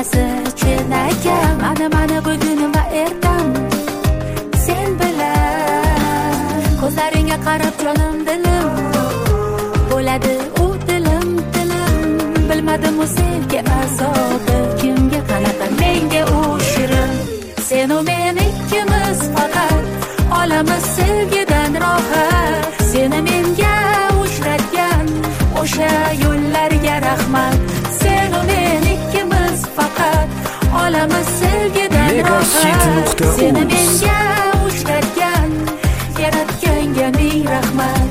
o'zi chinakam. Mana bugunim va ertam sen bilan. Ko'zlaringga qarab jonim dilim bo'ladi u dilim. Bilmadim u sevgi azobi kimga qanaqa, menga u shirin. Sen u men ikkimiz faqat olamiz sevgidan rohat. Seni menga uchratgan o'sha yo'llarga rahmat. Sen u men ikkimiz faqat olamiz sevgidan rohat. Seni menga uchratgan yaratganga ming rahmat.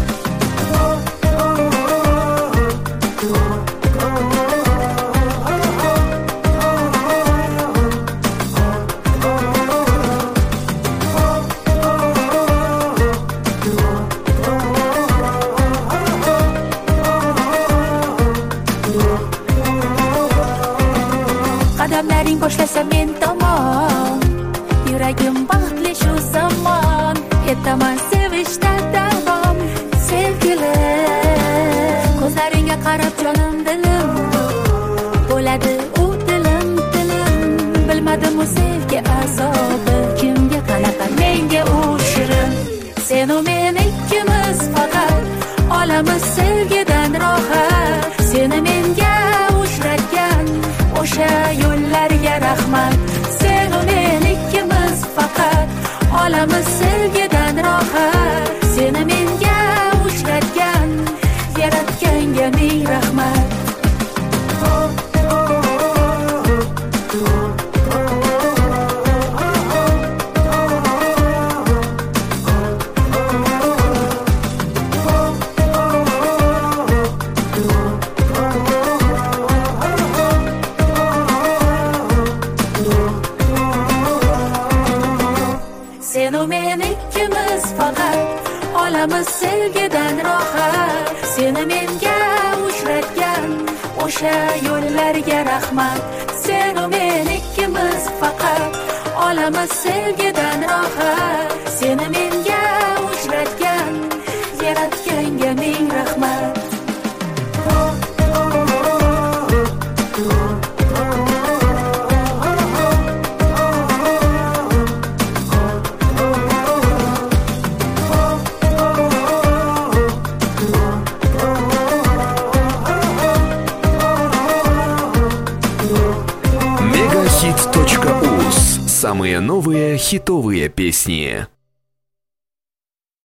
Qadamlaring boshlasa men tomon, yuragim baxtli shu zamon. Etaman sevishda davom sevgilim. Ko'zlaringga qarab jonim dilim bo'ladi u dilim. Bilmadim u sevgi azobi kimga qanaqa, menga u shirin. Sen u men ikkimiz faqat olamiz sevgidan rohat. Seni menga uchratgan o'sha yo'llarga rahmat. Sen u men ikkimiz faqat olamiz sevgidan rohat. Seni menga uchratgan yaratganga ming rahmat. Sen u men ikkimiz faqat olamiz sevgidan rohat. Seni menga uchratgan o'sha yo'llarga rahmat. Sen u men ikkimiz faqat olamiz sevgidan rohat. Seni menga uchratgan yaratganga ming rahmat. Мегахит.уз. Самые новые хитовые песни.